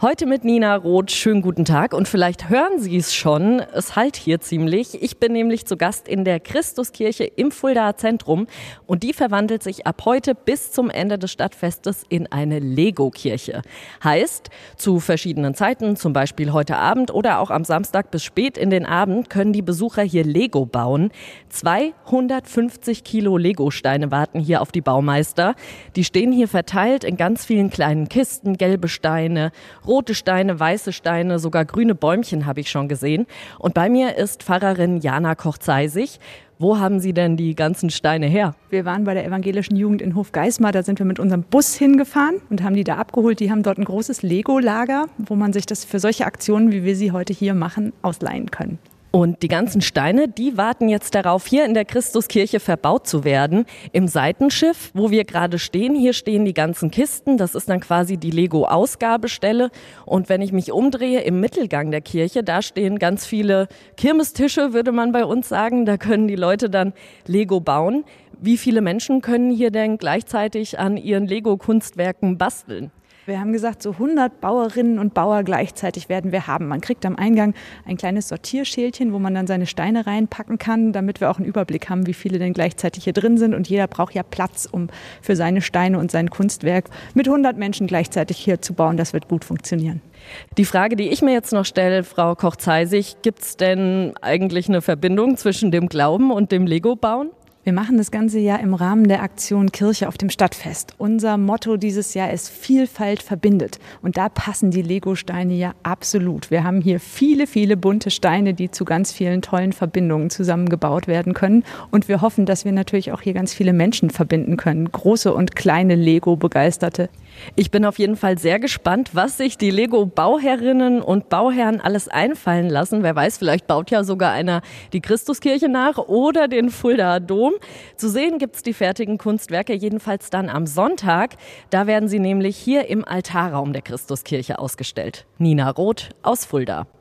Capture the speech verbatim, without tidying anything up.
Heute mit Nina Roth. Schönen guten Tag und vielleicht hören Sie es schon, es hallt hier ziemlich. Ich bin nämlich zu Gast in der Christuskirche im Fuldaer Zentrum und die verwandelt sich ab heute bis zum Ende des Stadtfestes in eine Lego-Kirche. Heißt, zu verschiedenen Zeiten, zum Beispiel heute Abend oder auch am Samstag bis spät in den Abend, können die Besucher hier Lego bauen. zweihundertfünfzig Kilo Lego-Steine warten hier auf die Baumeister. Die stehen hier verteilt in ganz vielen kleinen Kisten, gelbe Steine, rote Steine, weiße Steine, sogar grüne Bäumchen habe ich schon gesehen. Und bei mir ist Pfarrerin Jana Koch-Zeisig. Wo haben Sie denn die ganzen Steine her? Wir waren bei der evangelischen Jugend in Hofgeismar, da sind wir mit unserem Bus hingefahren und haben die da abgeholt. Die haben dort ein großes Lego-Lager, wo man sich das für solche Aktionen, wie wir sie heute hier machen, ausleihen können. Und die ganzen Steine, die warten jetzt darauf, hier in der Christuskirche verbaut zu werden. Im Seitenschiff, wo wir gerade stehen, hier stehen die ganzen Kisten. Das ist dann quasi die Lego-Ausgabestelle. Und wenn ich mich umdrehe, im Mittelgang der Kirche, da stehen ganz viele Kirmestische, würde man bei uns sagen. Da können die Leute dann Lego bauen. Wie viele Menschen können hier denn gleichzeitig an ihren Lego-Kunstwerken basteln? Wir haben gesagt, so hundert Bauerinnen und Bauer gleichzeitig werden wir haben. Man kriegt am Eingang ein kleines Sortierschälchen, wo man dann seine Steine reinpacken kann, damit wir auch einen Überblick haben, wie viele denn gleichzeitig hier drin sind. Und jeder braucht ja Platz, um für seine Steine und sein Kunstwerk mit hundert Menschen gleichzeitig hier zu bauen. Das wird gut funktionieren. Die Frage, die ich mir jetzt noch stelle, Frau Koch-Zeisig, gibt es denn eigentlich eine Verbindung zwischen dem Glauben und dem Lego-Bauen? Wir machen das ganze Jahr im Rahmen der Aktion Kirche auf dem Stadtfest. Unser Motto dieses Jahr ist Vielfalt verbindet. Und da passen die Lego-Steine ja absolut. Wir haben hier viele, viele bunte Steine, die zu ganz vielen tollen Verbindungen zusammengebaut werden können. Und wir hoffen, dass wir natürlich auch hier ganz viele Menschen verbinden können. Große und kleine Lego-Begeisterte. Ich bin auf jeden Fall sehr gespannt, was sich die Lego-Bauherrinnen und Bauherren alles einfallen lassen. Wer weiß, vielleicht baut ja sogar einer die Christuskirche nach oder den Fuldaer Dom. Zu sehen gibt's die fertigen Kunstwerke jedenfalls dann am Sonntag. Da werden sie nämlich hier im Altarraum der Christuskirche ausgestellt. Nina Roth aus Fulda.